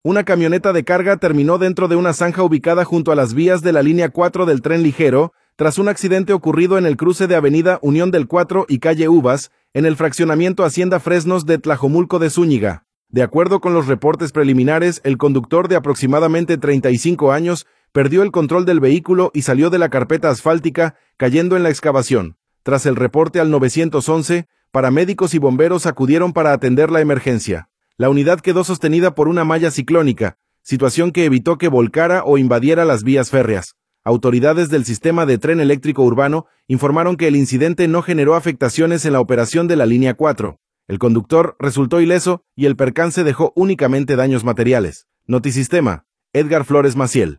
Una camioneta de carga terminó dentro de una zanja ubicada junto a las vías de la línea 4 del tren ligero, tras un accidente ocurrido en el cruce de Avenida Unión del 4 y calle Uvas, en el fraccionamiento Hacienda Fresnos de Tlajomulco de Zúñiga. De acuerdo con los reportes preliminares, el conductor de aproximadamente 35 años perdió el control del vehículo y salió de la carpeta asfáltica, cayendo en la excavación. Tras el reporte al 911, paramédicos y bomberos acudieron para atender la emergencia. La unidad quedó sostenida por una malla ciclónica, situación que evitó que volcara o invadiera las vías férreas. Autoridades del sistema de tren eléctrico urbano informaron que el incidente no generó afectaciones en la operación de la línea 4. El conductor resultó ileso y el percance dejó únicamente daños materiales. Notisistema, Edgar Flores Maciel.